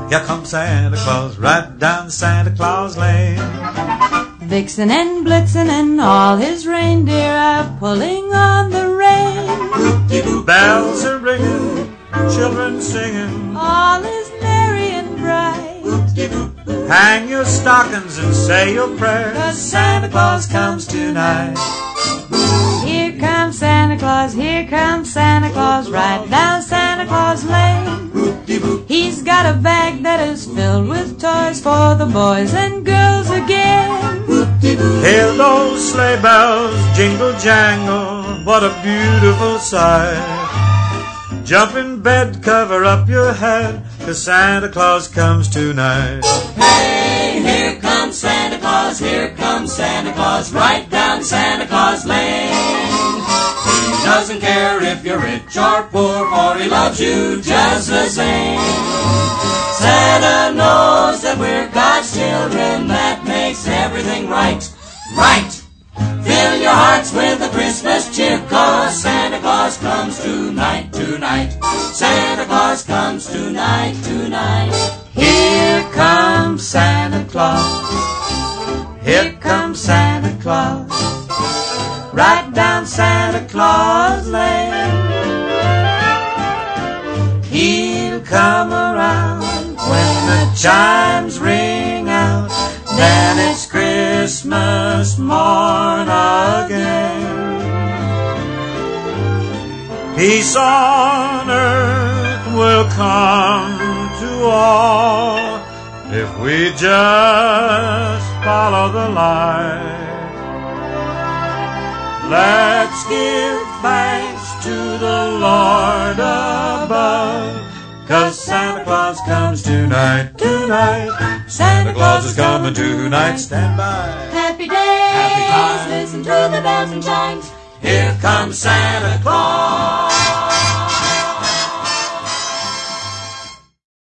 Here comes Santa Claus, right down Santa Claus Lane. Vixen and Blitzen and all his reindeer are pulling on the rein. Bells are ringing, children singing, All is merry and bright. hang your stockings and say your prayers, 'Cause Santa Claus comes tonight. Here comes Santa Claus, here comes Santa Claus, right down Santa Claus Lane. He's got a bag that is filled with toys for the boys and girls again. Hear those sleigh bells jingle jangle, what a beautiful sight. Jump in bed, cover up your head, 'cause Santa Claus comes tonight. Hey, here comes Santa Claus, here comes Santa Claus, right down Santa Claus Lane. He doesn't care if you're rich or poor, for he loves you just the same. Santa knows that we're God's children, that makes everything right, right. Fill your hearts with a Christmas cheer, 'cause Santa Claus comes tonight, tonight. Santa Claus comes tonight, tonight. Here comes Santa Claus, here comes Santa Claus, right down Santa Claus Lane. He'll come around when the chimes ring out, then it's Christmas morn again. Peace on earth will come to all if we just follow the light. Let's give thanks to the Lord above, 'cause Santa Claus comes tonight, tonight. Santa Claus is coming tonight, stand by. Happy days, Happy times. listen to the bells and chimes. Here comes Santa Claus.